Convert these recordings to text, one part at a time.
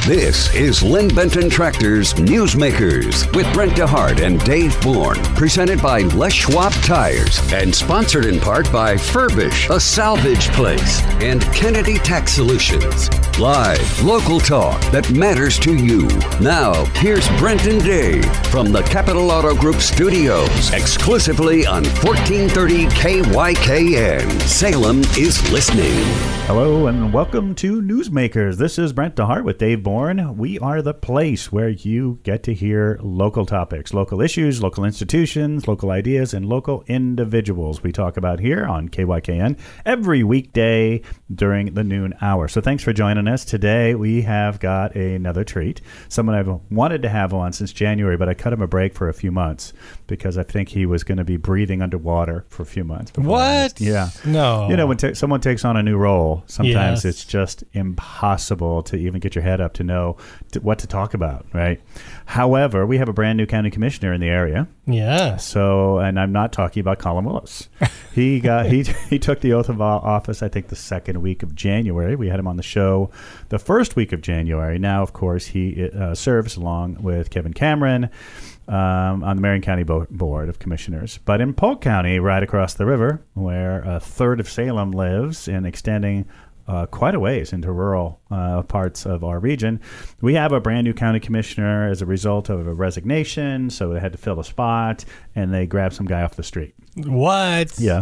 This is Lynn Benton Tractor's Newsmakers with Brent DeHart and Dave Bourne, presented by Les Schwab Tires and sponsored in part by Furbish, a salvage place, and Kennedy Tax Solutions. Live, local talk that matters to you. Now, here's Brent and Dave from the Capital Auto Group studios, exclusively on 1430 KYKN. Salem is listening. Hello and welcome to Newsmakers. This is Brent DeHart with Dave Bourne. We are the place where you get to hear local topics, local issues, local institutions, local ideas, and local individuals we talk about here on KYKN every weekday during the noon hour. So thanks for joining us. Today we have got another treat. Someone I've wanted to have on since January, but I cut him a break for a few months because I think he was going to be breathing underwater for a few months. What? Yeah. No. You know, when someone takes on a new role, sometimes Yes. it's just impossible to even get your head up to know what to talk about, right? However, we have a brand new county commissioner in the area. Yes. So, and I'm not talking about Colin Willis. He took the oath of office, I think, the second week of January. We had him on the show the first week of January. Now, of course, he serves along with Kevin Cameron on the Marion County Board of Commissioners. But in Polk County, right across the river, where a third of Salem lives and extending quite a ways into rural parts of our region, we have a brand new county commissioner as a result of a resignation. So they had to fill a spot, and they grabbed some guy off the street. What? Yeah.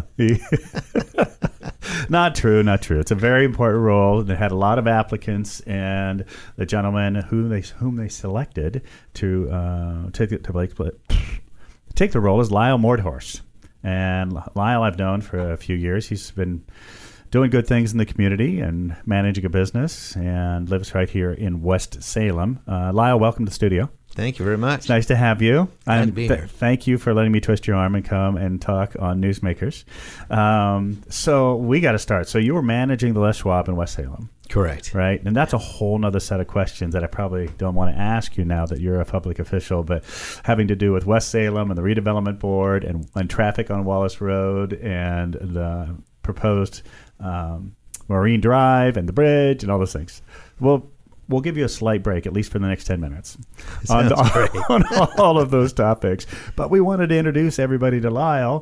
Not true. It's a very important role. They had a lot of applicants, and the gentleman whom they selected to take the role is Lyle Mordhorst. And Lyle I've known for a few years. He's been doing good things in the community and managing a business, and lives right here in West Salem. Lyle, welcome to the studio. Thank you very much. It's nice to have you. Glad to be here. Thank you for letting me twist your arm and come and talk on Newsmakers. So we got to start. So you were managing the Les Schwab in West Salem. Correct. Right? And that's a whole nother set of questions that I probably don't want to ask you now that you're a public official, but having to do with West Salem and the redevelopment board and traffic on Wallace Road and the proposed Marine Drive and the bridge and all those things. We'll give you a slight break, at least for the next 10 minutes, on all of those topics. But we wanted to introduce everybody to Lyle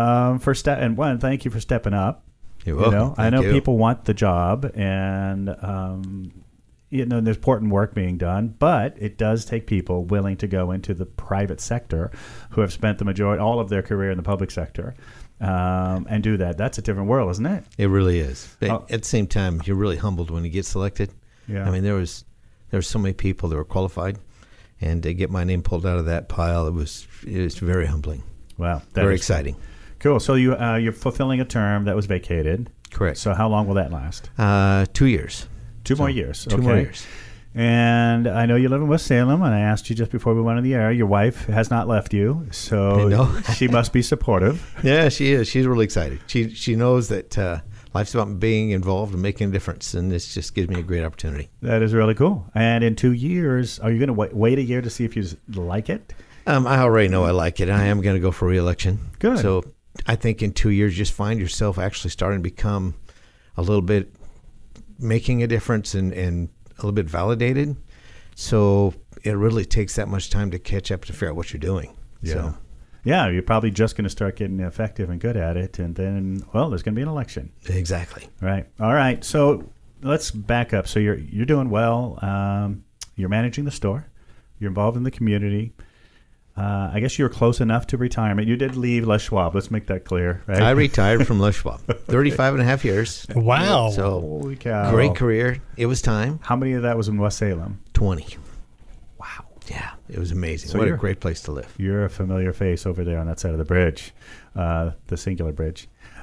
thank you for stepping up. You're welcome. I know Thank you. people want the job, and there's important work being done, but it does take people willing to go into the private sector who have spent all of their career in the public sector. And do that. That's a different world, isn't it? It really is. But at the same time, you're really humbled when you get selected. Yeah. I mean, there was so many people that were qualified, and to get my name pulled out of that pile, it was very humbling. Wow, Very exciting. Cool. So you're fulfilling a term that was vacated. Correct. So how long will that last? 2 years. Two more years. Two more years. And I know you live in West Salem, and I asked you just before we went on the air, your wife has not left you, so she must be supportive. Yeah, she is. She's really excited. She knows that life's about being involved and making a difference, and this just gives me a great opportunity. That is really cool. And in 2 years, are you going to wait a year to see if you like it? I already know I like it. I am going to go for re-election. Good. So I think in 2 years, just find yourself actually starting to become a little bit making a difference and a little bit validated. So it really takes that much time to catch up to figure out what you're doing. Yeah. So. Yeah, you're probably just going to start getting effective and good at it, and then, there's going to be an election. Exactly. Right. All right. So let's back up. So you're doing well. You're managing the store. You're involved in the community. I guess you're close enough to retirement. You did leave Les Schwab. Let's make that clear, right? I retired from Les Schwab. 35 and a half years. Wow. So Holy cow. great career. It was time. How many of that was in West Salem? 20. Wow. Yeah, it was amazing. So what a great place to live. You're a familiar face over there on that side of the bridge, the singular bridge.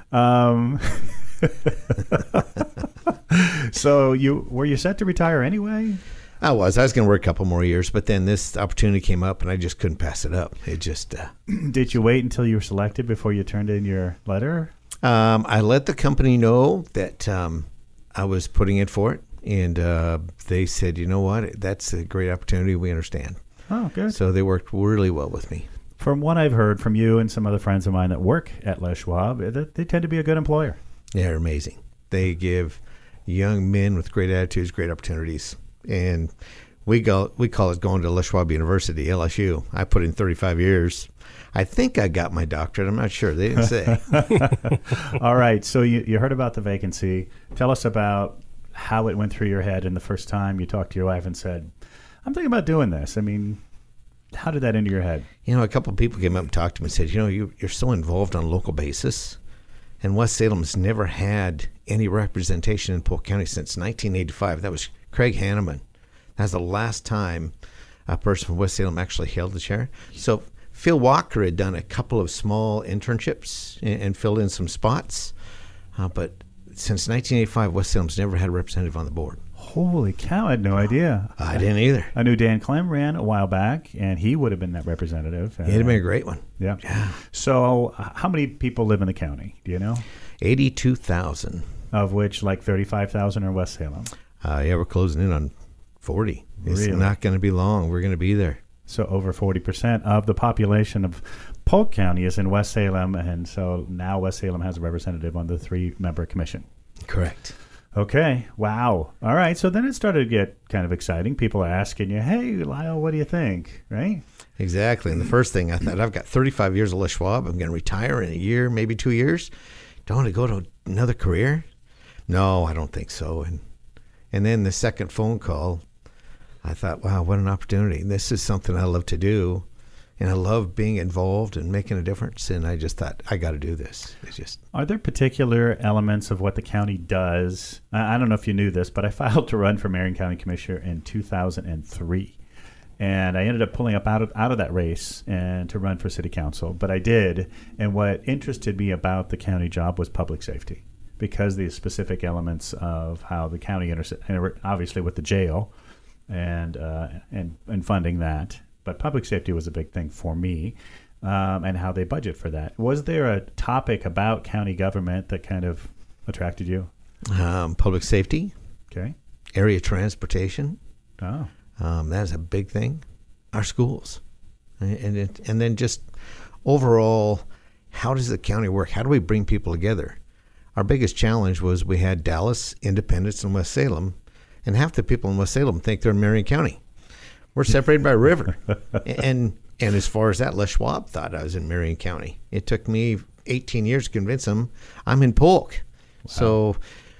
So were you set to retire anyway? I was going to work a couple more years, but then this opportunity came up, and I just couldn't pass it up. It just... Did you wait until you were selected before you turned in your letter? I let the company know that I was putting in for it, and they said, you know what, that's a great opportunity. We understand. Oh, good. So they worked really well with me. From what I've heard from you and some other friends of mine that work at Les Schwab, they tend to be a good employer. They're amazing. They give young men with great attitudes great opportunities. and we call it going to Les Schwab University, LSU. I put in 35 years. I think I got my doctorate. I'm not sure. They didn't say. All right. So you heard about the vacancy. Tell us about how it went through your head and the first time you talked to your wife and said, I'm thinking about doing this. I mean, how did that into your head? A couple of people came up and talked to me and said, you're so involved on a local basis. And West Salem has never had any representation in Polk County since 1985. That was Craig Hanneman. That's the last time a person from West Salem actually held the chair. So Phil Walker had done a couple of small internships and filled in some spots. But since 1985, West Salem's never had a representative on the board. Holy cow, I had no idea. I didn't either. I knew Dan Clem ran a while back, and he would have been that representative. He'd have been a great one. Yeah. So how many people live in the county? Do you know? 82,000. Of which like 35,000 are West Salem. Yeah, we're closing in on 40. It's Really? not going to be long. We're going to be there. So over 40% of the population of Polk County is in West Salem, and so now West Salem has a representative on the 3-member commission. Correct. Okay. Wow. All right. So then it started to get kind of exciting. People are asking you, hey, Lyle, what do you think? Right? Exactly. And the first thing I thought, I've got 35 years of Les Schwab. I'm going to retire in a year, maybe 2 years. Don't want to go to another career? No, I don't think so. And then the second phone call, I thought, wow, what an opportunity. This is something I love to do. And I love being involved and making a difference. And I just thought, I got to do this. Are there particular elements of what the county does? I don't know if you knew this, but I filed to run for Marion County Commissioner in 2003. And I ended up pulling up out of that race and to run for city council. But I did. And what interested me about the county job was public safety, because the specific elements of how the county obviously with the jail and funding that. But public safety was a big thing for me, and how they budget for that. Was there a topic about county government that kind of attracted you? Public safety. Okay. Area transportation. Oh. That's a big thing. Our schools. And then just overall, how does the county work? How do we bring people together? Our biggest challenge was we had Dallas, Independence, and West Salem, and half the people in West Salem think they're in Marion County. We're separated by a river. And as far as that, Les Schwab thought I was in Marion County. It took me 18 years to convince them I'm in Polk. Wow. So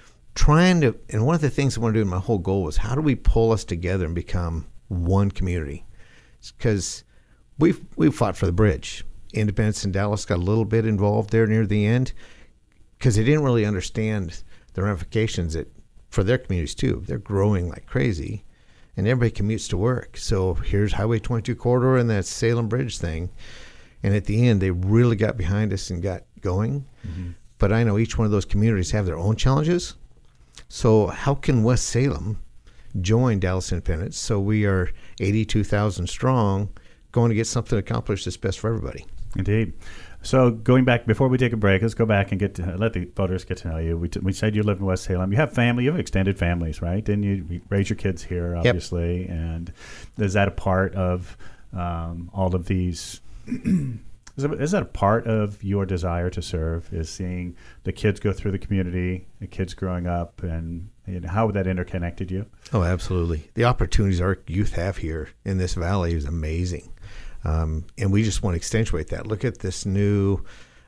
and one of the things I want to do in my whole goal was, how do we pull us together and become one community? Because we've fought for the bridge. Independence and Dallas got a little bit involved there near the end because they didn't really understand the ramifications for their communities too. They're growing like crazy. And everybody commutes to work. So here's Highway 22 corridor and that Salem Bridge thing. And at the end, they really got behind us and got going. Mm-hmm. But I know each one of those communities have their own challenges. So how can West Salem join Dallas Independence? So we are 82,000 strong, going to get something accomplished that's best for everybody. Indeed. So going back, before we take a break, let's go back and let the voters get to know you. We said you live in West Salem. You have family. You have extended families, right? Didn't you raise your kids here, obviously? Yep. And is that a part of all of these? Is that a part of your desire to serve, is seeing the kids go through the community, the kids growing up, and how that interconnected you? Oh, absolutely. The opportunities our youth have here in this valley is amazing. And we just want to accentuate that. Look at this new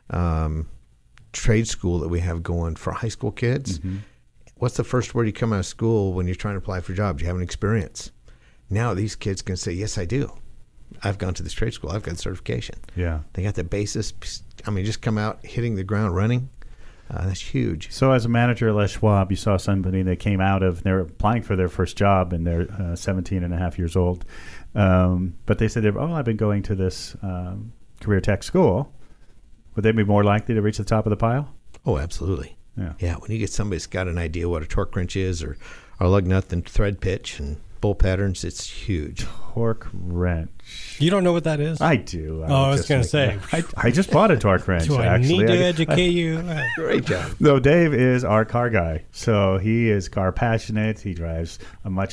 trade school that we have going for high school kids. Mm-hmm. What's the first word you come out of school when you're trying to apply for jobs? You have an experience. Now these kids can say, yes, I do. I've gone to this trade school. I've got certification. Yeah. They got the basis. I mean, just come out hitting the ground running. That's huge. So as a manager at Les Schwab, you saw somebody that came out of, they're applying for their first job and they're 17 and a half years old. But they said, I've been going to this career tech school. Would they be more likely to reach the top of the pile? Oh, absolutely. Yeah. When you get somebody that's got an idea what a torque wrench is or lug nut and thread pitch and bolt patterns, it's huge. Torque wrench. You don't know what that is? I do. I was going to say. I just bought a torque wrench, do I need to educate you? Great job. No, Dave is our car guy. So he is car passionate. He drives a much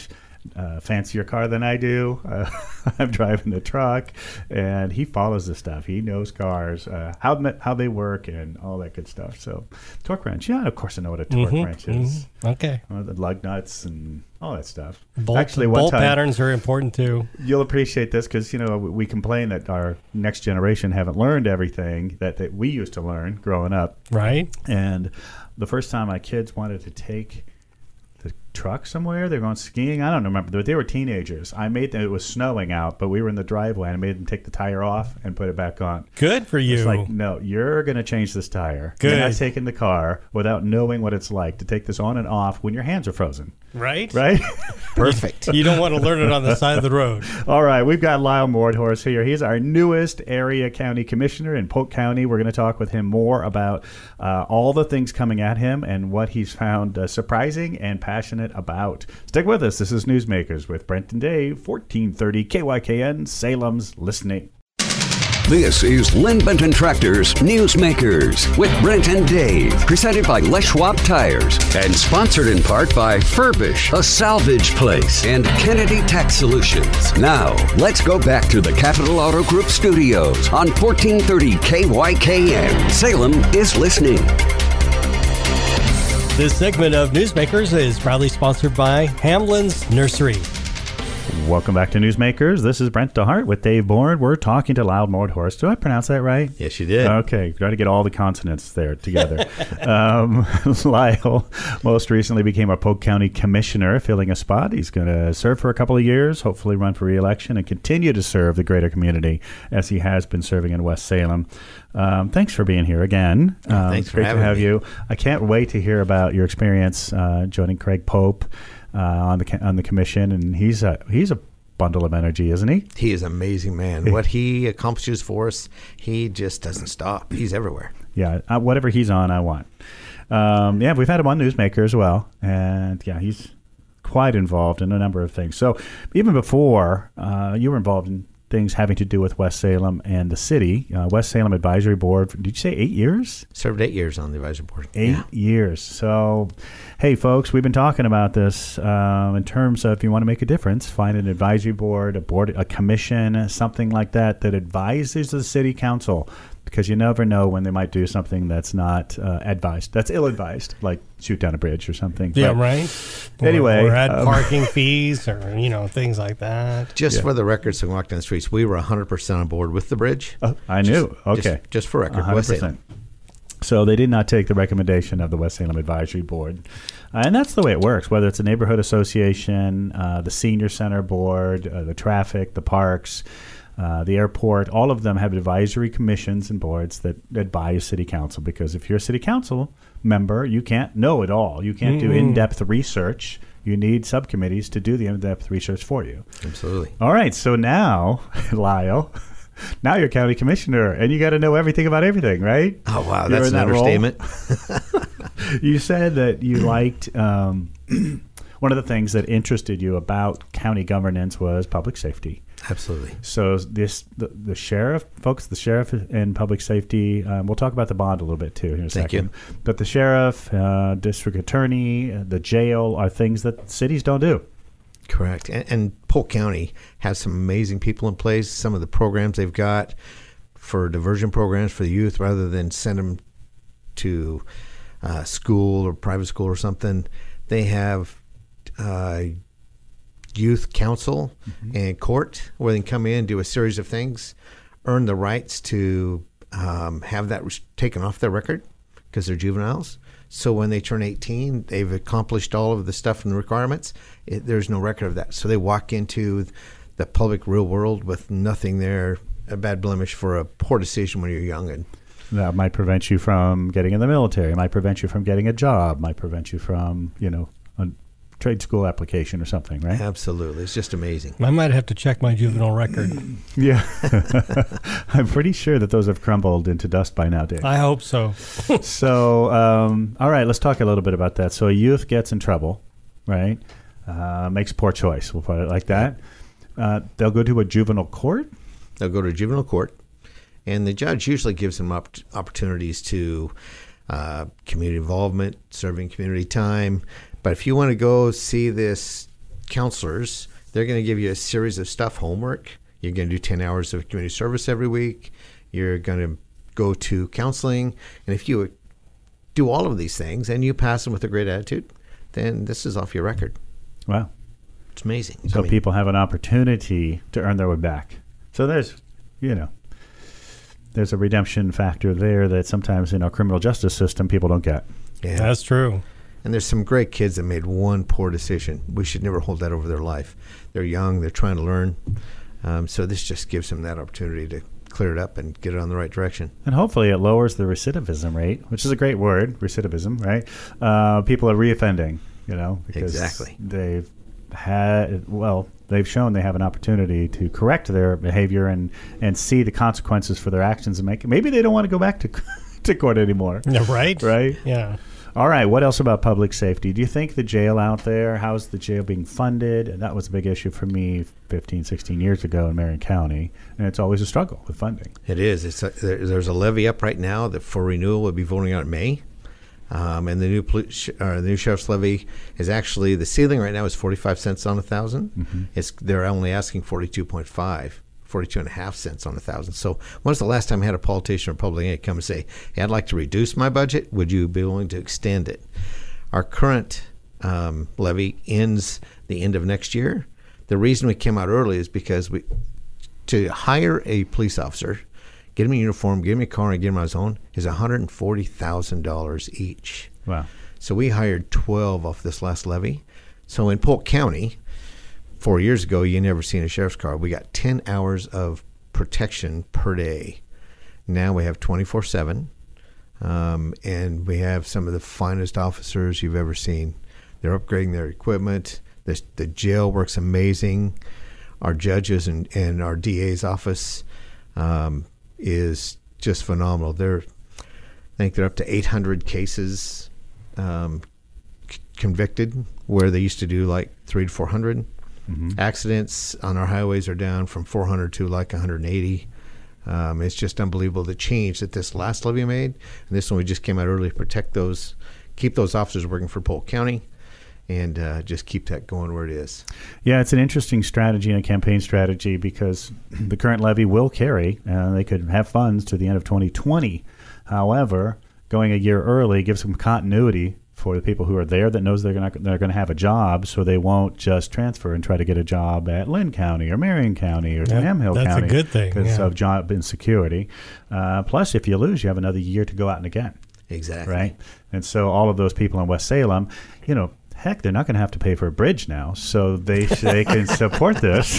fancier car than I do. I'm driving the truck, and he follows the stuff. He knows cars, how they work, and all that good stuff. So, torque wrench. Yeah, of course I know what a torque wrench is. Okay. The lug nuts and all that stuff. Bolt patterns are important too. You'll appreciate this because, we complain that our next generation haven't learned everything that we used to learn growing up. Right. And the first time my kids wanted to take the truck somewhere, they're going skiing. I don't remember. They were teenagers. I made them. It was snowing out, but we were in the driveway. And I made them take the tire off and put it back on. Good for you. It's like, no, you're going to change this tire. Good. You're not taking the car without knowing what it's like to take this on and off when your hands are frozen. Right? Perfect. You don't want to learn it on the side of the road. All right, we've got Lyle Mordhorst here. He's our newest area county commissioner in Polk County. We're going to talk with him more about all the things coming at him and what he's found surprising and passionate about. Stick with us. This is Newsmakers with Brent and Dave, 1430 KYKN, Salem's Listening. This is Lynn Benton Tractor's Newsmakers with Brent and Dave, presented by Les Schwab Tires and sponsored in part by Furbish, a salvage place, and Kennedy Tax Solutions. Now, let's go back to the Capital Auto Group studios on 1430 KYKN. Salem is listening. This segment of Newsmakers is proudly sponsored by Hamlin's Nursery. Welcome back to Newsmakers. This is Brent DeHart with Dave Bourne. We're talking to Lyle Mordhorst. Did I pronounce that right? Yes, you did. Okay, try to get all the consonants there together. Lyle most recently became a Polk County commissioner, filling a spot. He's going to serve for a couple of years, hopefully run for re-election, and continue to serve the greater community as he has been serving in West Salem. Thanks for being here again. Thanks for having me. Great to have you. I can't wait to hear about your experience joining Craig Pope on the commission, and he's a bundle of energy, isn't he? He is an amazing man. What he accomplishes for us, he just doesn't stop. He's everywhere. Yeah, whatever he's on, I want. We've had him on Newsmaker as well, and he's quite involved in a number of things. So even before you were involved in things having to do with West Salem and the city, West Salem Advisory Board, did you say 8 years? Served 8 years on the advisory board. 8 years. So, hey, folks, we've been talking about this in terms of if you want to make a difference, find an advisory board, a commission, something like that advises the city council, because you never know when they might do something that's not advised, that's ill-advised, like shoot down a bridge or something. Yeah, but, right. Anyway. Or add parking fees or, things like that. Just for the record, so we walk down the streets, we were 100% on board with the bridge. I knew. Okay. Just for record, 100%. West Salem. So they did not take the recommendation of the West Salem Advisory Board. And that's the way it works, whether it's a neighborhood association, the senior center board, the traffic, the parks, the airport, all of them have advisory commissions and boards that advise city council, because if you're a city council member, you can't know it all. You can't do in-depth research. You need subcommittees to do the in-depth research for you. Absolutely. All right, so now, Lyle, now you're county commissioner, and you got to know everything about everything, right? Oh, wow, that's an understatement. You said that you liked one of the things that interested you about county governance was public safety. Absolutely. So the sheriff, folks, the sheriff and public safety, we'll talk about the bond a little bit too in a second. Thank you. But the sheriff, district attorney, the jail are things that cities don't do. Correct. And Polk County has some amazing people in place. Some of the programs they've got for diversion programs for the youth, rather than send them to school or private school or something, they have youth council and court where they can come in, do a series of things, earn the rights to have that taken off their record because they're juveniles. So when they turn 18, they've accomplished all of the stuff and requirements. There's no record of that. So they walk into the public real world with nothing there, a bad blemish for a poor decision when you're young. And that might prevent you from getting in the military, might prevent you from getting a job, might prevent you from, a trade school application or something, right? Absolutely. It's just amazing. I might have to check my juvenile record. Yeah. I'm pretty sure that those have crumbled into dust by now, Dave. I hope so. So, all right, let's talk a little bit about that. So a youth gets in trouble, right? Makes a poor choice, we'll put it like that. They'll go to a juvenile court? They'll go to juvenile court, and the judge usually gives them opportunities to community involvement, serving community time. But if you want to go see this counselors, they're going to give you a series of homework. You're going to do 10 hours of community service every week. You're going to go to counseling. And if you do all of these things and you pass them with a great attitude, then this is off your record. Wow. It's amazing. So people have an opportunity to earn their way back. So there's a redemption factor there that sometimes in our criminal justice system people don't get. Yeah. That's true. And there's some great kids that made one poor decision. We should never hold that over their life. They're young. They're trying to learn. So this just gives them that opportunity to clear it up and get it on the right direction. And hopefully it lowers the recidivism rate, which is a great word, recidivism, right? People are reoffending, because exactly. they've shown they have an opportunity to correct their behavior and see the consequences for their actions and maybe they don't want to go back to court anymore. Yeah, right? Right? Yeah. All right. What else about public safety? Do you think the jail out there, how's the jail being funded? And that was a big issue for me 15, 16 years ago in Marion County. And it's always a struggle with funding. It is. There's a levy up right now that for renewal we'll be voting on in May. And the new sheriff's levy is actually, the ceiling right now is 45 cents on 1,000. Mm-hmm. They're only asking 42.5 cents on 1,000. So when's the last time I had a politician or public entity come and say, hey, I'd like to reduce my budget. Would you be willing to extend it? Our current levy ends the end of next year. The reason we came out early is because to hire a police officer, get him a uniform, give him a car, and get him on his own is $140,000 each. Wow. So we hired 12 off this last levy. So in Polk County, 4 years ago, you never seen a sheriff's car. We got 10 hours of protection per day. Now we have 24/7, and we have some of the finest officers you've ever seen. They're upgrading their equipment. The jail works amazing. Our judges and our DA's office is just phenomenal. I think they're up to 800 cases convicted, where they used to do like 300 to 400. Mm-hmm. Accidents on our highways are down from 400 to like 180. It's just unbelievable the change that this last levy made. And this one we just came out early to keep those officers working for Polk County, and just keep that going where it is. Yeah, it's an interesting strategy and a campaign strategy because the current levy will carry, they could have funds to the end of 2020. However, going a year early gives some continuity for the people who are there that knows they're going to have a job, so they won't just transfer and try to get a job at Lynn County or Marion County or Yamhill County. That's a good thing. Because of job insecurity. Plus, if you lose, you have another year to go out and again. Exactly. Right? And so all of those people in West Salem, heck, they're not going to have to pay for a bridge now, so they can support this.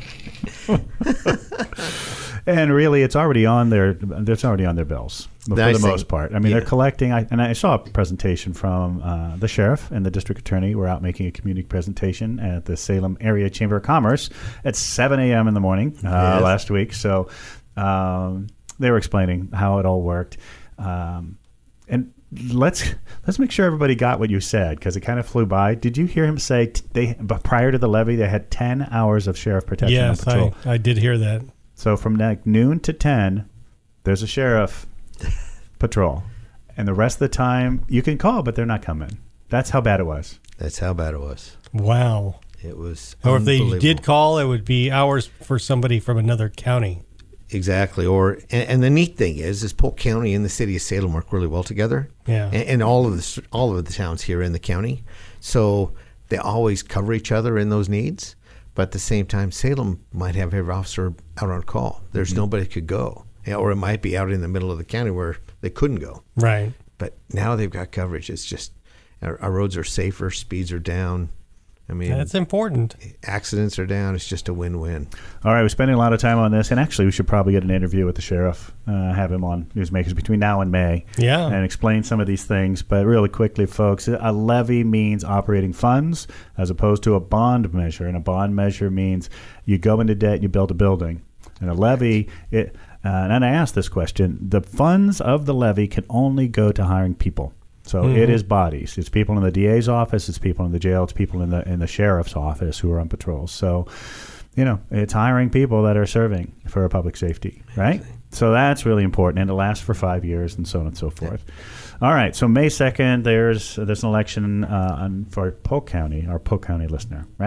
And really, it's already on their bills for the most part. I mean, they're collecting. I saw a presentation from the sheriff and the district attorney were out making a community presentation at the Salem Area Chamber of Commerce at 7 a.m. in the morning last week. So they were explaining how it all worked. And let's make sure everybody got what you said, because it kind of flew by. Did you hear him say prior to the levy they had 10 hours of sheriff protection on patrol? Yes, I did hear that. So from noon to 10, there's a sheriff patrol. And the rest of the time, you can call, but they're not coming. That's how bad it was. That's how bad it was. Wow. It was Or if they did call, it would be hours for somebody from another county. Exactly. And the neat thing is Polk County and the city of Salem work really well together. Yeah. And all of the towns here in the county. So they always cover each other in those needs. But at the same time, Salem might have every officer out on call. There's nobody could go. Or it might be out in the middle of the county where they couldn't go. Right. But now they've got coverage. It's just our roads are safer, speeds are down. I mean, that's important. Accidents are down. It's just a win-win. All right, we're spending a lot of time on this, and actually we should probably get an interview with the sheriff, have him on Newsmakers between now and May, and explain some of these things. But really quickly, folks, a levy means operating funds as opposed to a bond measure, and a bond measure means you go into debt and you build a building. And a levy, and I asked this question, the funds of the levy can only go to hiring people. So it is bodies. It's people in the DA's office. It's people in the jail. It's people in the sheriff's office who are on patrol. So, it's hiring people that are serving for public safety, right? Exactly. So that's really important, and it lasts for 5 years, and so on and so forth. Yeah. All right. So May 2nd, there's an election for Polk County, our Polk County listener, right?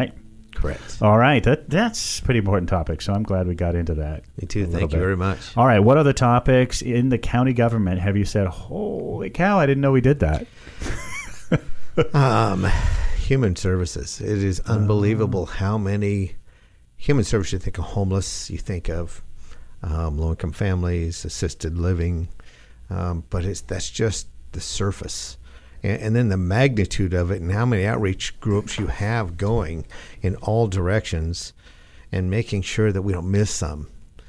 Correct. All right. That's a pretty important topic, so I'm glad we got into that. Me too. Thank you very much. All right. What other topics in the county government have you said, holy cow, I didn't know we did that? Human services. It is unbelievable how many human services. You think of homeless, you think of low-income families, assisted living, but that's just the surface. And then the magnitude of it and how many outreach groups you have going in all directions and making sure that we don't miss some.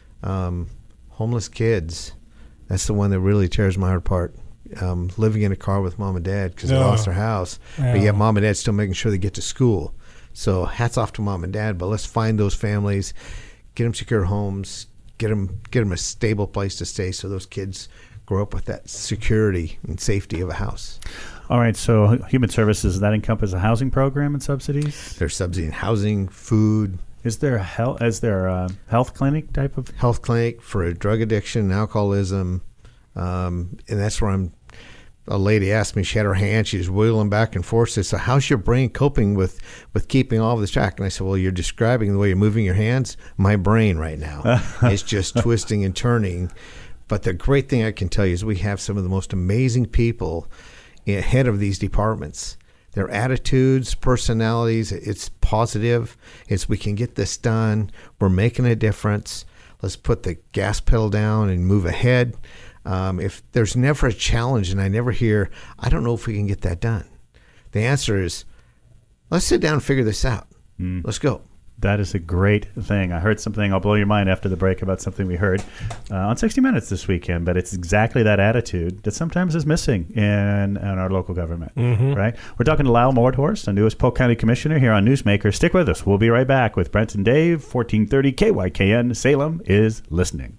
Homeless kids, that's the one that really tears my heart apart. Living in a car with mom and dad because they lost their house, but yet mom and dad still making sure they get to school. So hats off to mom and dad, but let's find those families, get them secure homes, get them a stable place to stay so those kids grow up with that security and safety of a house. All right, so human services, does that encompass a housing program and subsidies? There's subsidy in housing, food. Is there a health clinic type of? Health clinic for drug addiction and alcoholism, and that's where a lady asked me, she had her hand, she was wiggling back and forth. She said, so how's your brain coping with keeping all of this track? And I said, well, you're describing the way you're moving your hands. My brain right now is just twisting and turning. But the great thing I can tell you is we have some of the most amazing people ahead of these departments. Their attitudes, personalities, it's positive. It's we can get this done. We're making a difference. Let's put the gas pedal down and move ahead. If there's never a challenge and I never hear, I don't know if we can get that done. The answer is, let's sit down and figure this out. Let's go. That is a great thing. I heard something, I'll blow your mind after the break about something we heard on 60 Minutes this weekend, but it's exactly that attitude that sometimes is missing in our local government, right? We're talking to Lyle Mordhorst, the newest Polk County Commissioner here on Newsmaker. Stick with us. We'll be right back with Brent and Dave, 1430 KYKN. Salem is listening.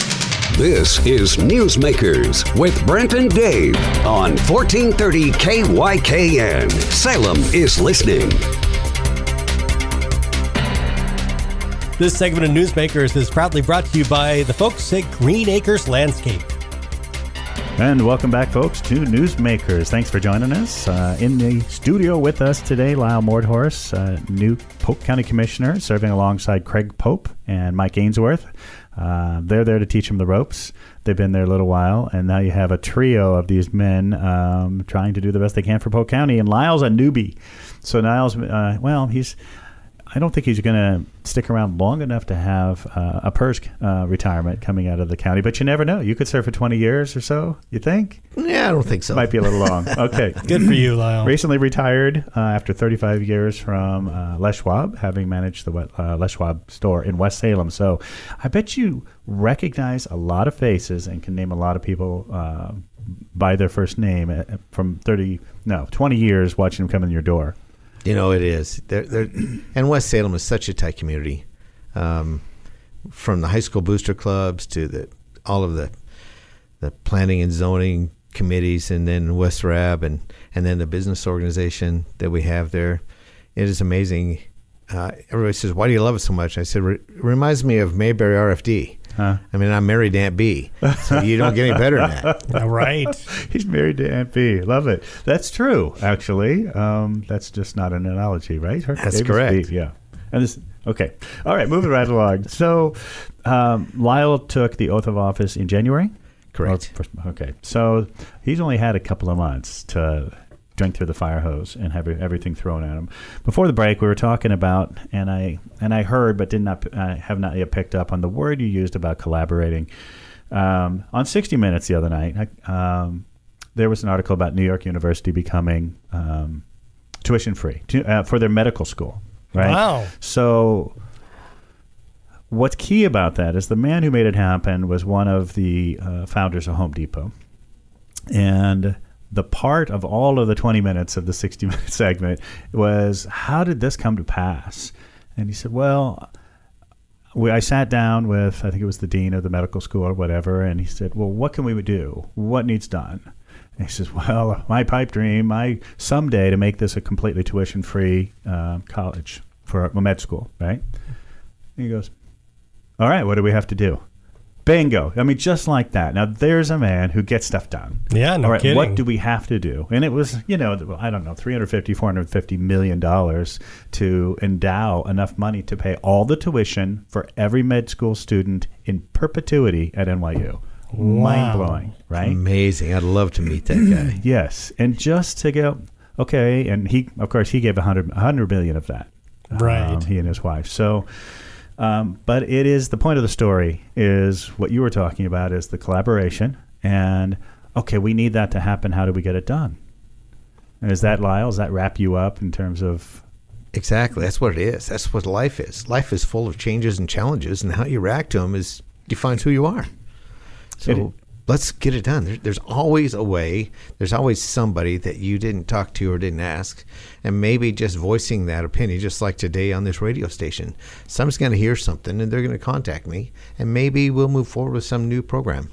This is Newsmakers with Brent and Dave on 1430 KYKN. Salem is listening. This segment of Newsmakers is proudly brought to you by the folks at Green Acres Landscape. And welcome back, folks, to Newsmakers. Thanks for joining us. In the studio with us today, Lyle Mordhorst, new Polk County Commissioner, serving alongside Craig Pope and Mike Ainsworth. They're there to teach them the ropes. They've been there a little while, and now you have a trio of these men trying to do the best they can for Polk County. And Lyle's a newbie. So Lyle's, I don't think he's going to stick around long enough to have a PERS retirement coming out of the county. But you never know. You could serve for 20 years or so, you think? Yeah, I don't think so. Might be a little long. Okay. Good for you, Lyle. Recently retired after 35 years from Les Schwab, having managed the Les Schwab store in West Salem. So I bet you recognize a lot of faces and can name a lot of people by their first name from 20 years watching them come in your door. You know, it is. And West Salem is such a tight community. From the high school booster clubs to all of the planning and zoning committees, and then West Rab, and then the business organization that we have there. It is amazing. Everybody says, why do you love it so much? I said, it reminds me of Mayberry RFD. I mean, I'm married to Aunt B, so you don't get any better than that. All right. He's married to Aunt B. Love it. That's true, actually. That's just not an analogy, right? That's correct. B, yeah. And this, okay. All right, moving right along. So Lyle took the oath of office in January? Correct. Okay. So he's only had a couple of months to drink through the fire hose and have everything thrown at him. Before the break, we were talking about, and I heard but have not yet picked up on the word you used about collaborating. On 60 Minutes the other night, there was an article about New York University becoming tuition-free for their medical school. Right? Wow. So what's key about that is the man who made it happen was one of the founders of Home Depot. And the part of all of the 20 minutes of the 60-minute segment was, how did this come to pass? And he said, well, I sat down with, I think it was the dean of the medical school or whatever, and he said, well, what can we do? What needs done? And he says, well, my pipe dream, someday to make this a completely tuition-free college for a med school, right? And he goes, all right, what do we have to do? Bingo. I mean, just like that. Now, there's a man who gets stuff done. Yeah, no All right, kidding. what do we have to do? And it was, I don't know, $350 million to endow enough money to pay all the tuition for every med school student in perpetuity at NYU. Wow. Mind-blowing, right? Amazing. I'd love to meet that guy. Yes. And just to go, okay, and he gave $100 million of that. Right. He and his wife. So... but it is the point of the story is what you were talking about is the collaboration and okay, we need that to happen. How do we get it done? And is that, Lyle, does that wrap you up in terms of? Exactly. That's what it is. That's what life is. Life is full of changes and challenges, and how you react to them defines who you are. So let's get it done. There's always a way. There's always somebody that you didn't talk to or didn't ask. And maybe just voicing that opinion, just like today on this radio station. Someone's going to hear something and they're going to contact me. And maybe we'll move forward with some new program.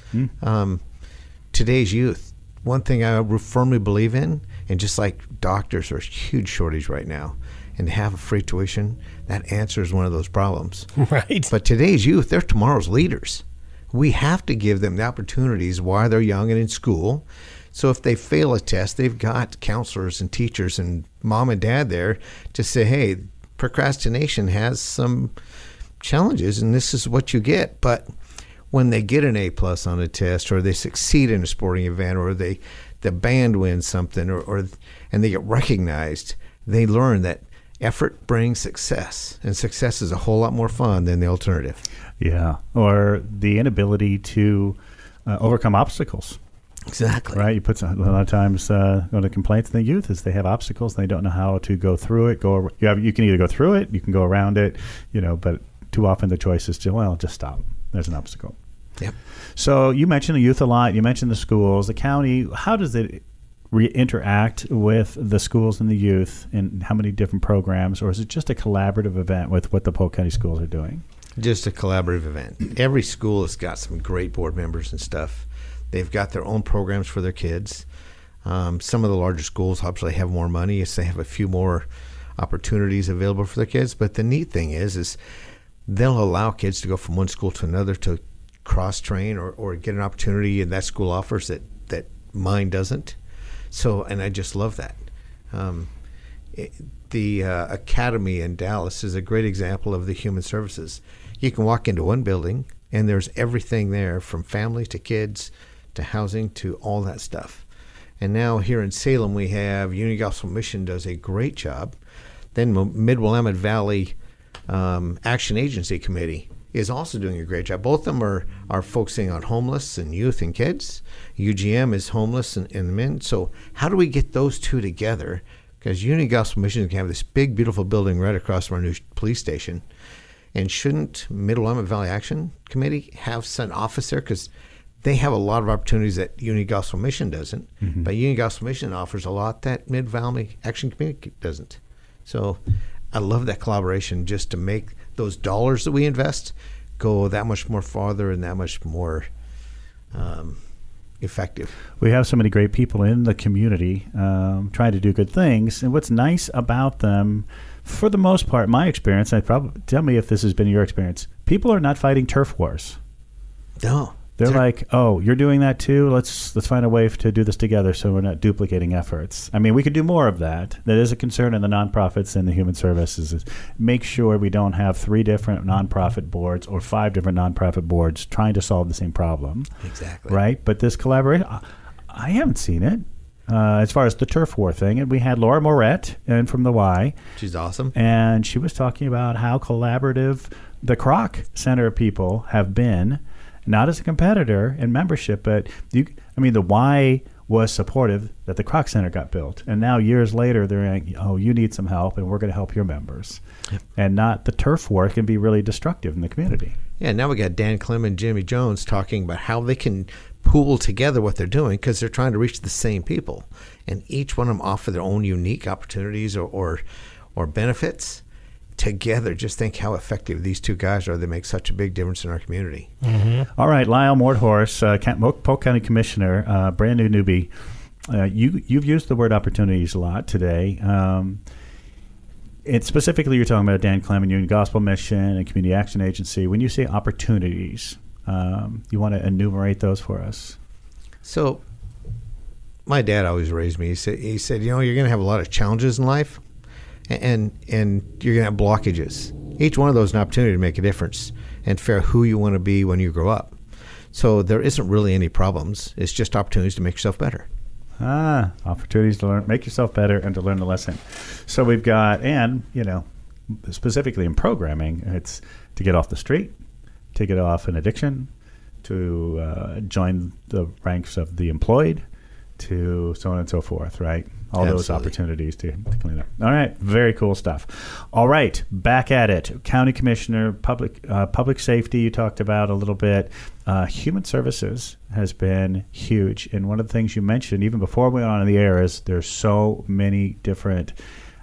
Today's youth, one thing I firmly believe in, and just like doctors are a huge shortage right now, and to have a free tuition, that answers one of those problems. Right. But today's youth, they're tomorrow's leaders. We have to give them the opportunities while they're young and in school. So if they fail a test, they've got counselors and teachers and mom and dad there to say, hey, procrastination has some challenges and this is what you get. But when they get an A+ on a test, or they succeed in a sporting event, or the band wins something, and they get recognized, they learn that effort brings success, and success is a whole lot more fun than the alternative. Yeah, or the inability to overcome obstacles. Exactly. Right. You put a lot of times one of the complaints in the youth is they have obstacles and they don't know how to go through it. You can either go through it, you can go around it, but too often the choice is to just stop. There's an obstacle. Yep. So you mentioned the youth a lot. You mentioned the schools, the county. How does it interact with the schools and the youth, and how many different programs, or is it just a collaborative event with what the Polk County schools are doing? Just a collaborative event. Every school has got some great board members and stuff. They've got their own programs for their kids. Some of the larger schools obviously have more money, so they have a few more opportunities available for their kids. But the neat thing is they'll allow kids to go from one school to another to cross-train or get an opportunity, and that school offers that mine doesn't. So, and I just love that. The Academy in Dallas is a great example of the human services. You can walk into one building, and there's everything there, from family to kids to housing to all that stuff. And now here in Salem, we have Unity Gospel Mission does a great job. Then Mid-Willamette Valley Action Agency Committee is also doing a great job. Both of them are focusing on homeless and youth and kids. UGM is homeless and men. So how do we get those two together? Because Unity Gospel Mission can have this big, beautiful building right across from our new police station. And shouldn't Mid-Willamette Valley Action Committee have an office there? Because they have a lot of opportunities that Unity Gospel Mission doesn't. Mm-hmm. But Unity Gospel Mission offers a lot that Mid-Valley Action Committee doesn't. So I love that collaboration, just to make those dollars that we invest go that much more farther and that much more effective. We have so many great people in the community trying to do good things. And what's nice about them, for the most part, my experience, tell me if this has been your experience, people are not fighting turf wars. No. They're like, oh, you're doing that too? Let's find a way to do this together so we're not duplicating efforts. I mean, we could do more of that. That is a concern in the nonprofits and the human services, is make sure we don't have 3 different nonprofit boards or 5 different nonprofit boards trying to solve the same problem. Exactly. Right? But this collaboration, I haven't seen it. As far as the turf war thing, and we had Laura Moret from the Y. She's awesome. And she was talking about how collaborative the Kroc Center people have been, not as a competitor in membership, but the Y was supportive that the Kroc Center got built. And now years later, they're like, oh, you need some help, and we're going to help your members. Yep. And not the turf war can be really destructive in the community. Yeah, now we got Dan Clem and Jimmy Jones talking about how they can pool together what they're doing, because they're trying to reach the same people. And each one of them offer their own unique opportunities or benefits. Together, just think how effective these two guys are. They make such a big difference in our community. Mm-hmm. All right, Lyle Mordhorst, Polk County Commissioner, brand new newbie. You've used the word opportunities a lot today. Specifically, you're talking about Dan Clem and Unity Gospel Mission and Community Action Agency. When you say opportunities, You want to enumerate those for us? So, my dad always raised me. He said, you're going to have a lot of challenges in life, and you're going to have blockages. Each one of those is an opportunity to make a difference and figure out who you want to be when you grow up. So there isn't really any problems. It's just opportunities to make yourself better. Opportunities to learn, make yourself better, and to learn the lesson. So we've got, and specifically in programming, it's to get off the street, to get off an addiction, to join the ranks of the employed, to so on and so forth, right? All those opportunities to clean up. All right, very cool stuff. All right, back at it. County Commissioner, public safety you talked about a little bit. Human services has been huge. And one of the things you mentioned, even before we went on the air, is there's so many different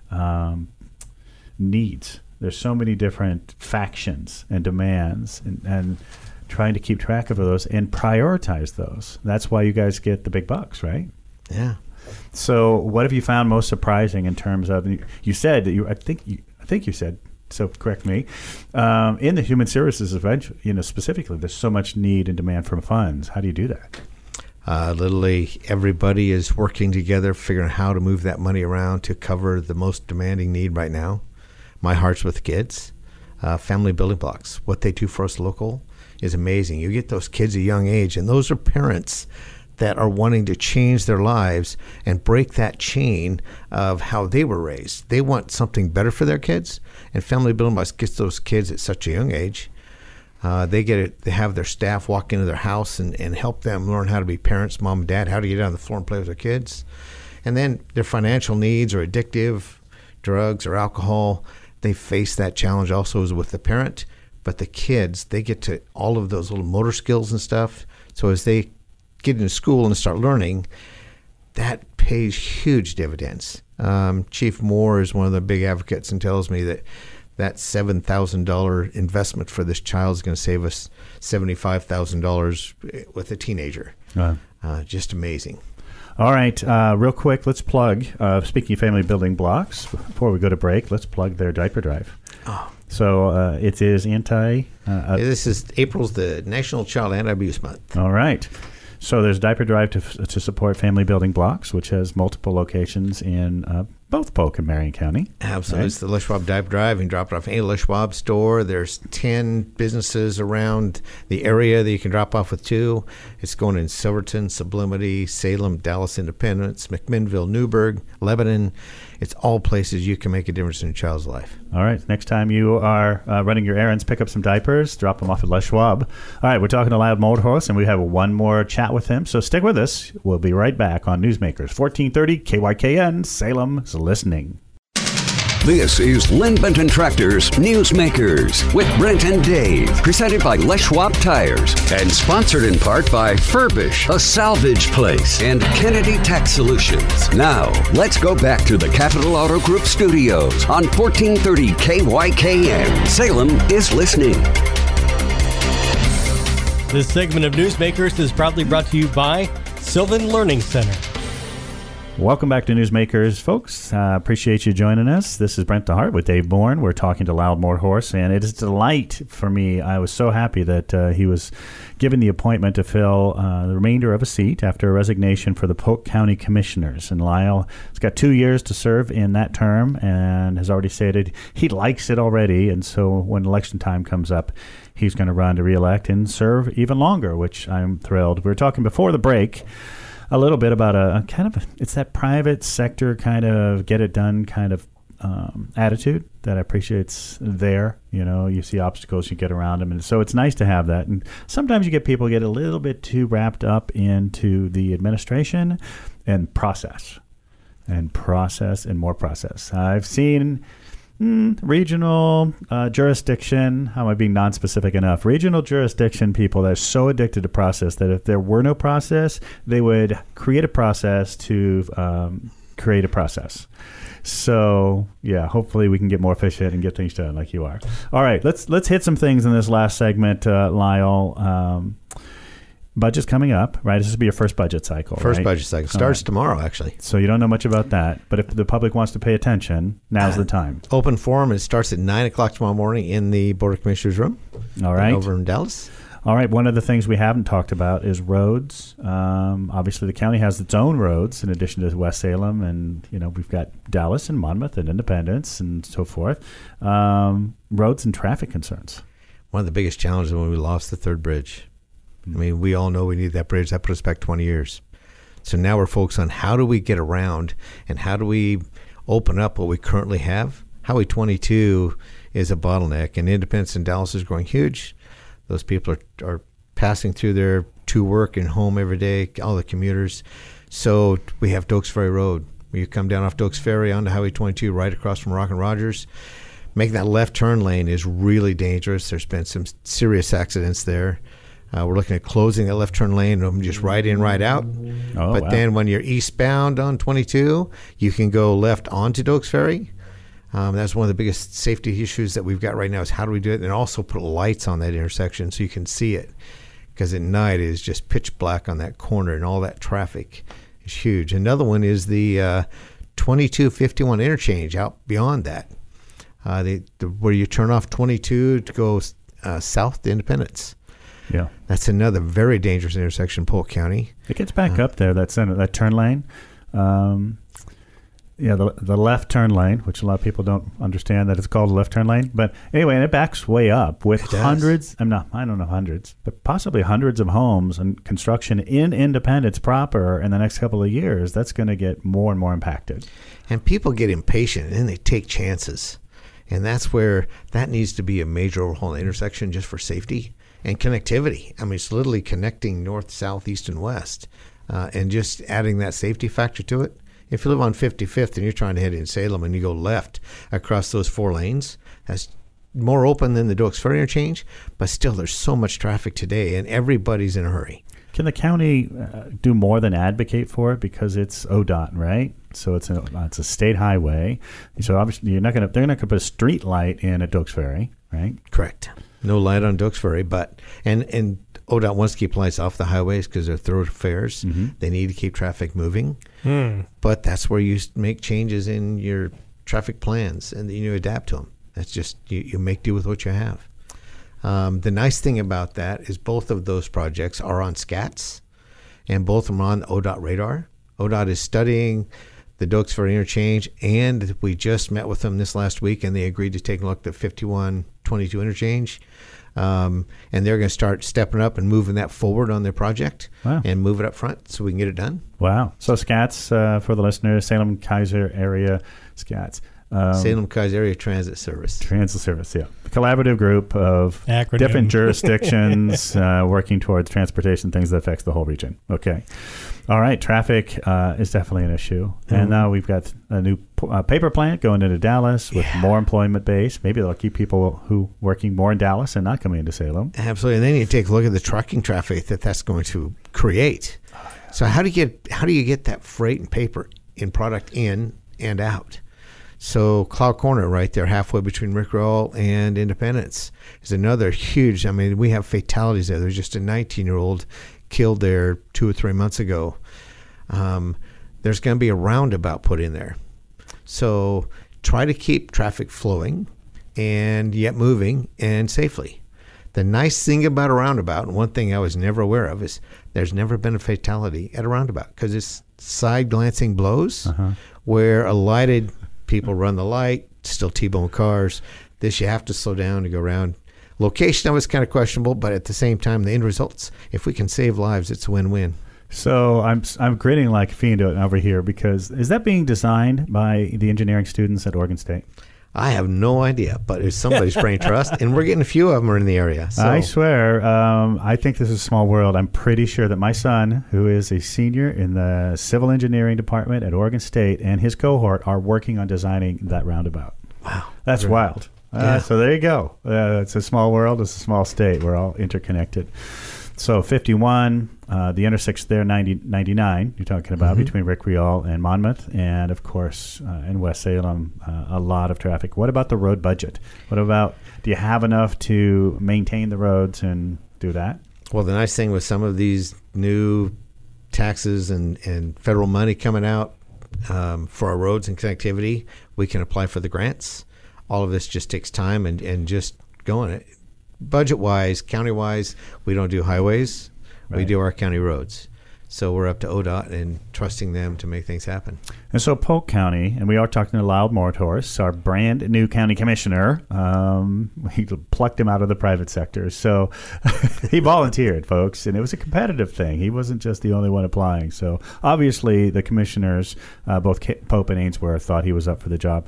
needs. There's so many different factions and demands, and trying to keep track of those and prioritize those. That's why you guys get the big bucks, right? Yeah. So what have you found most surprising in terms of, you said that I think you said, so correct me, in the human services event, specifically, there's so much need and demand for funds. How do you do that? Literally everybody is working together, figuring out how to move that money around to cover the most demanding need right now. My Heart's with Kids, Family Building Blocks, what they do for us local is amazing. You get those kids at a young age, and those are parents that are wanting to change their lives and break that chain of how they were raised. They want something better for their kids, and Family Building Blocks gets those kids at such a young age. They have their staff walk into their house and help them learn how to be parents, mom and dad, how to get on the floor and play with their kids. And then their financial needs are addictive, drugs or alcohol. They face that challenge also as with the parent, but the kids, they get to all of those little motor skills and stuff. So as they get into school and start learning, that pays huge dividends. Chief Moore is one of the big advocates and tells me that $7,000 investment for this child is going to save us $75,000 with a teenager. Just amazing. All right, real quick, let's plug, speaking of Family Building Blocks, before we go to break, let's plug their diaper drive. So it is April's the National Child Anti-Abuse Month. All right. So there's Diaper Drive to support Family Building Blocks, which has multiple locations in both Polk and Marion County. Absolutely. Right? It's the Les Schwab Diaper Drive. You can drop it off at any Les Schwab store. There's 10 businesses around the area that you can drop off with too. It's going in Silverton, Sublimity, Salem, Dallas Independence, McMinnville, Newburgh, Lebanon. It's all places you can make a difference in a child's life. All right. Next time you are running your errands, pick up some diapers, drop them off at Les Schwab. All right. We're talking to Loud Moldhorse, and we have one more chat with him. So stick with us. We'll be right back on Newsmakers 1430 KYKN. Salem's listening. This is Lynn Benton Tractor's Newsmakers with Brent and Dave, presented by Les Schwab Tires and sponsored in part by Furbish, a salvage place, and Kennedy Tax Solutions. Now, let's go back to the Capital Auto Group studios on 1430 KYKN. Salem is listening. This segment of Newsmakers is proudly brought to you by Sylvan Learning Center. Welcome back to Newsmakers, folks. Appreciate you joining us. This is Brent DeHart with Dave Bourne. We're talking to Loud Moldhorse, and it is a delight for me. I was so happy that he was given the appointment to fill the remainder of a seat after a resignation for the Polk County Commissioners. And Lyle has got 2 years to serve in that term and has already stated he likes it already. And so when election time comes up, he's going to run to reelect and serve even longer, which I'm thrilled. We were talking before the break a little bit about it's that private sector kind of get it done kind of attitude that I appreciate's there. You see obstacles, you get around them. And so it's nice to have that. And sometimes you get people get a little bit too wrapped up into the administration and process and more process. I've seen regional jurisdiction. How am I being non-specific enough? Regional jurisdiction people that are so addicted to process that if there were no process, they would create a process to create a process. So yeah, hopefully we can get more efficient and get things done like you are. All right, let's hit some things in this last segment, Lyle. Budget's coming up, right? This will be your first budget cycle. First budget cycle starts tomorrow, actually. So you don't know much about that, but if the public wants to pay attention, now's the time. Open forum. It starts at 9:00 tomorrow morning in the Board of Commissioners room. All right, over in Dallas. All right, one of the things we haven't talked about is roads. Obviously, the county has its own roads in addition to West Salem, and we've got Dallas and Monmouth and Independence and so forth. Roads and traffic concerns. One of the biggest challenges when we lost the third bridge. I mean, we all know we need that bridge. That put us back 20 years. So now we're focused on how do we get around and how do we open up what we currently have. Highway 22 is a bottleneck, and Independence and Dallas is growing huge. Those people are passing through there to work and home every day, all the commuters. So we have Dokes Ferry Road. When you come down off Dokes Ferry onto Highway 22 right across from Rock and Rogers, making that left turn lane is really dangerous. There's been some serious accidents there. We're looking at closing that left turn lane and just right in, right out. But then when you're eastbound on 22, you can go left onto Dokes Ferry. That's one of the biggest safety issues that we've got right now is how do we do it? And also put lights on that intersection so you can see it. Because at night it is just pitch black on that corner and all that traffic is huge. Another one is the 2251 interchange out beyond that. Where you turn off 22 to go south to Independence. Yeah, that's another very dangerous intersection in Polk County. It gets back up there. That turn lane. The left turn lane, which a lot of people don't understand that it's called a left turn lane. But anyway, and it backs way up with hundreds. I don't know hundreds, but possibly hundreds of homes and construction in Independence proper in the next couple of years. That's going to get more and more impacted. And people get impatient and they take chances. And that's where that needs to be a major overhaul in the intersection just for safety and connectivity. I mean, it's literally connecting north, south, east, and west, and just adding that safety factor to it. If you live on 55th and you're trying to head in Salem and you go left across those 4 lanes, that's more open than the Dokes Ferry interchange, but still there's so much traffic today and everybody's in a hurry. Can the county do more than advocate for it because it's ODOT, right? So it's a state highway. So obviously they're not going to put a street light in at Dokes Ferry, right? Correct. No light on Dokes Ferry, but and ODOT wants to keep lights off the highways because they're thoroughfares. Mm-hmm. They need to keep traffic moving. But that's where you make changes in your traffic plans and you adapt to them. That's just you make do with what you have. The nice thing about that is both of those projects are on SCATs, and both of them are on the ODOT radar. ODOT is studying the Dokes Ferry interchange, and we just met with them this last week, and they agreed to take a look at the 5122 interchange. And they're going to start stepping up and moving that forward on their project and move it up front so we can get it done. Wow. So SCATs, for the listeners, Salem-Keizer Area SCATs. Salem-Keizer Area Transit Service. Transit Service, yeah. A collaborative group of different jurisdictions working towards transportation, things that affects the whole region. Okay. All right. Traffic is definitely an issue. Mm-hmm. And now we've got a new paper plant going into Dallas with more employment base. Maybe they'll keep people who working more in Dallas and not coming into Salem. Absolutely. And then you take a look at the trucking traffic that's going to create. So how do you get that freight and paper in product in and out? So Cloud Corner right there, halfway between Rickrell and Independence, is another huge. I mean, we have fatalities there. There's just a 19-year-old killed there 2 or 3 months ago. There's going to be a roundabout put in there. So try to keep traffic flowing and yet moving and safely. The nice thing about a roundabout, and one thing I was never aware of, is there's never been a fatality at a roundabout because it's side-glancing blows where a lighted people run the light, still T-bone cars. This you have to slow down to go around. Location of it's kind of questionable, but at the same time, the end results, if we can save lives, it's a win-win. So I'm grinning like a fiend over here because is that being designed by the engineering students at Oregon State? I have no idea, but it's somebody's brain trust, and we're getting a few of them are in the area. So. I swear, I think this is a small world. I'm pretty sure that my son, who is a senior in the civil engineering department at Oregon State, and his cohort are working on designing that roundabout. Wow. That's wild. So there you go. It's a small world. It's a small state. We're all interconnected. So 51, the intersection there, 99, you're talking about, between Rickrell and Monmouth, and, of course, in West Salem, a lot of traffic. What about the road budget? What about, do you have enough to maintain the roads and do that? Well, the nice thing with some of these new taxes and federal money coming out for our roads and connectivity, we can apply for the grants. All of this just takes time and just going. budget-wise, county-wise, we don't do highways. We Right. do our county roads. So we're up to ODOT and trusting them to make things happen. And so Polk County, and we are talking to Lyle Morthorst, our brand new county commissioner. We plucked him out of the private sector. So he volunteered, folks, and it was a competitive thing. He wasn't just the only one applying. So obviously the commissioners, both Pope and Ainsworth, thought he was up for the job.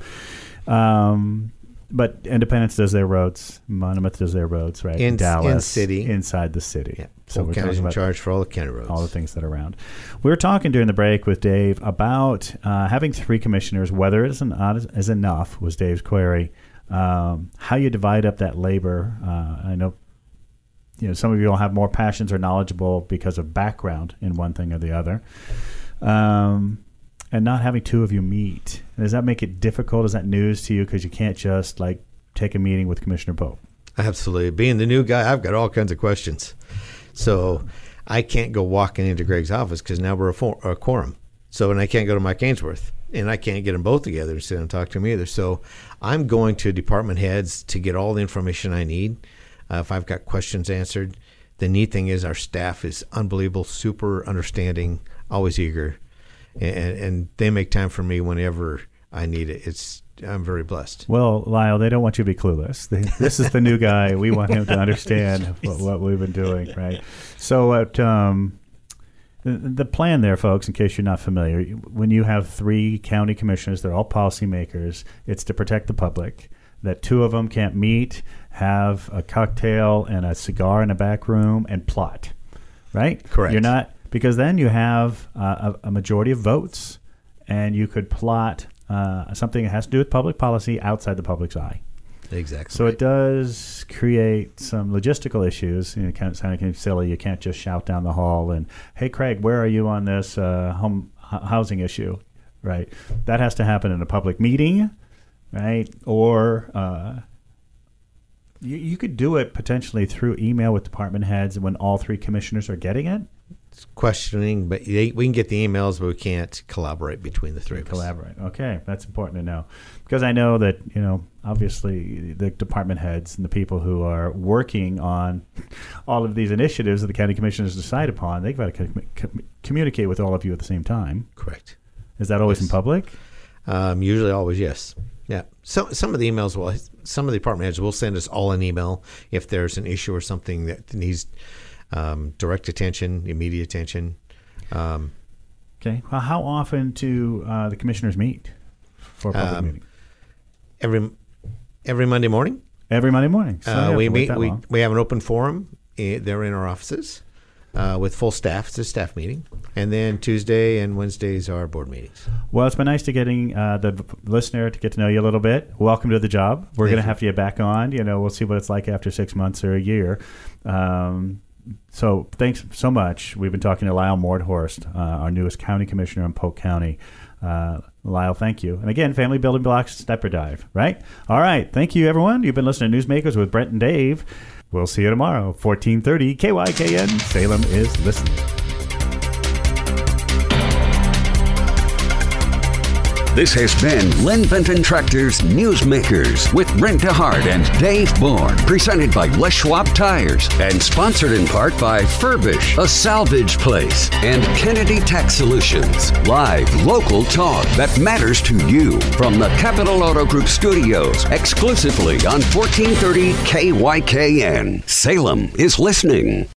But Independence does their roads. Monmouth does their roads, right? In Dallas. city. Inside the city. Yeah. So Polk we're County's talking in about charge for all the county roads. all the things that are around. We were talking during the break with Dave about having 3 commissioners, whether it is enough, was Dave's query. How you divide up that labor. I know, some of you will have more passions or knowledgeable because of background in one thing or the other. And not having 2 of you meet. Does that make it difficult? Is that news to you because you can't just take a meeting with Commissioner Pope? Absolutely. Being the new guy, I've got all kinds of questions. So I can't go walking into Greg's office because now we're a quorum. So, and I can't go to Mike Ainsworth, and I can't get them both together and sit and talk to them either. So I'm going to department heads to get all the information I need. If I've got questions answered, the neat thing is our staff is unbelievable, super understanding, always eager, and they make time for me whenever I need it. I'm very blessed. Well, Lyle, they don't want you to be clueless. This is the new guy. We want him to understand what we've been doing, right? So the plan there, folks, in case you're not familiar, when you have 3 county commissioners, they're all policymakers, it's to protect the public, that 2 of them can't meet, have a cocktail and a cigar in a back room, and plot, right? Correct. You're not, because then you have a majority of votes, and you could plot something that has to do with public policy outside the public's eye. Exactly. So it does create some logistical issues. It kind of silly. You can't just shout down the hall and, "Hey, Craig, where are you on this housing issue?" Right? That has to happen in a public meeting, right? Or you could do it potentially through email with department heads when all 3 commissioners are getting it. Questioning, but we can get the emails, but we can't collaborate between the 3 of us. Collaborate. Okay, that's important to know, because I know that obviously the department heads and the people who are working on all of these initiatives that the county commissioners decide upon, they've got to communicate with all of you at the same time. Correct. Is that always in public? Usually, always, yes. Yeah. So some of the emails some of the department heads will send us all an email if there's an issue or something that needs direct attention, immediate attention. Okay. Well, how often do the commissioners meet for a public meeting? Every Monday morning. Every Monday morning. So We meet. We have an open forum. They're in our offices with full staff. It's a staff meeting, and then Tuesday and Wednesdays are board meetings. Well, it's been nice to getting the listener to get to know you a little bit. Welcome to the job. We're going to have you back on. We'll see what it's like after 6 months or a year. So thanks so much. We've been talking to Lyle Morthorst, our newest county commissioner in Polk County. Lyle, thank you. And again, Family Building Blocks, Step or Dive, right? All right. Thank you, everyone. You've been listening to Newsmakers with Brent and Dave. We'll see you tomorrow, 1430 KYKN. Salem is listening. This has been Lynn Benton Tractor's Newsmakers with Brent DeHart and Dave Bourne, presented by Les Schwab Tires and sponsored in part by Furbish, a salvage place, and Kennedy Tax Solutions. Live local talk that matters to you from the Capital Auto Group studios, exclusively on 1430 KYKN. Salem is listening.